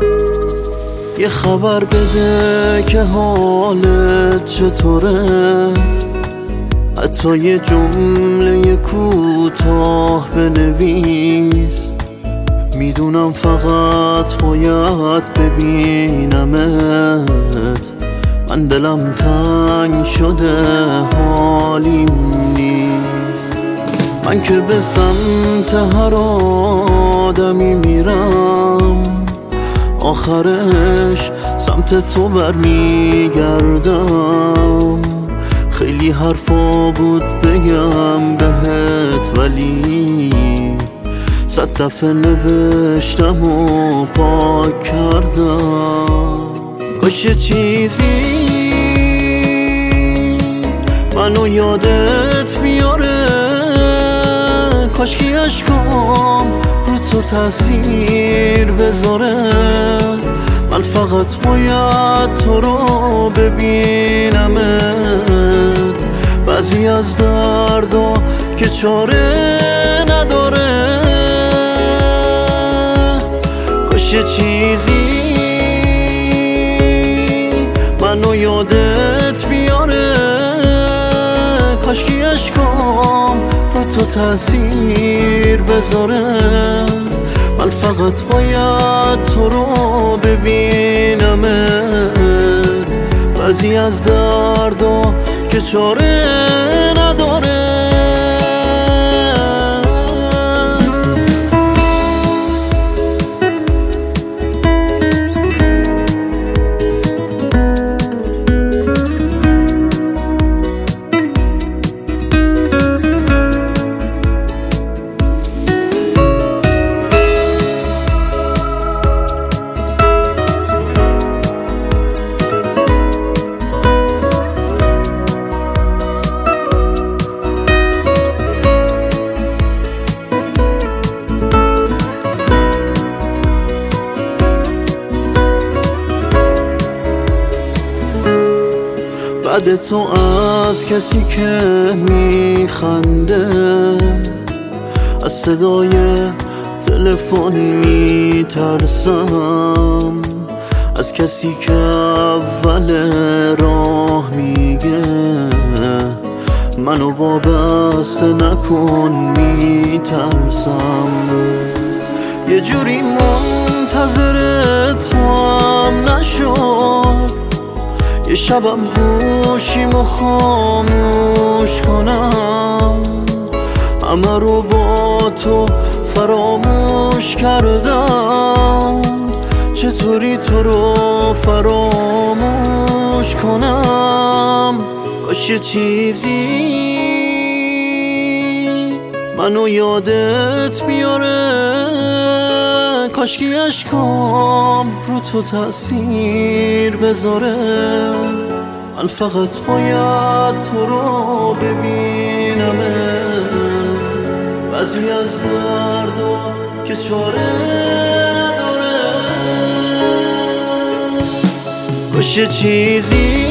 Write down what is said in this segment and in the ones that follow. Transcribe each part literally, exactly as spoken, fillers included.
یه خبر بده که حالت چطوره، حتی یه جمله کوتاه بنویس. میدونم فقط باید ببینمت، من دلم تنگ شده حالیم نیست. من که به سمت هر آدمی میرم، آخرش سمت تو برمیگردم. خیلی حرفا بود بگم بهت، ولی صد دفعه نوشتم و پاک کردم. کاش یه چیزی منو یادت بیاره، کاش که عشقام رو تو تاثیر بذاره. من فقط باید تو رو ببینمت، بعضی از دردا که چاره نداره. کاش یه چیزی منو یادت بیاره، کاش که عشقام رو تو تاثیر بذاره. من فقط باید تو رو ببینمت، بعضی از دردا که چاره نداره. بعد تو از کسی که میخنده، از صدای تلفن میترسم، از کسی که اول راه میگه منو وابسته نکن میترسم. یه جوری منتظر تو هم نشد، یه شبم گوشیمو خاموش کنم، همه رو با تو فراموش کردم. چطوری تو رو فراموش کنم؟ کاش یه چیزی منو یادت بیاره، کاش که عشقام رو تو تاثیر بذاره. من فقط باید تو رو ببینمه، بعضی از دردا که چاره نداره. کاش یه چیزی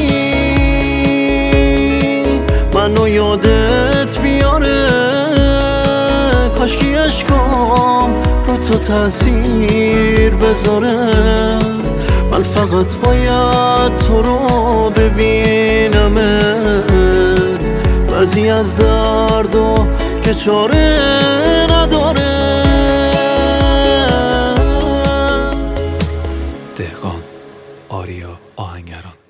منو یادت بیاره، کاش که عشقام رو تو تاثیر بذاره. من فقط باید تو رو ببینمت، بعضی از دردا که چاره نداره. دهقان آریا آهنگران.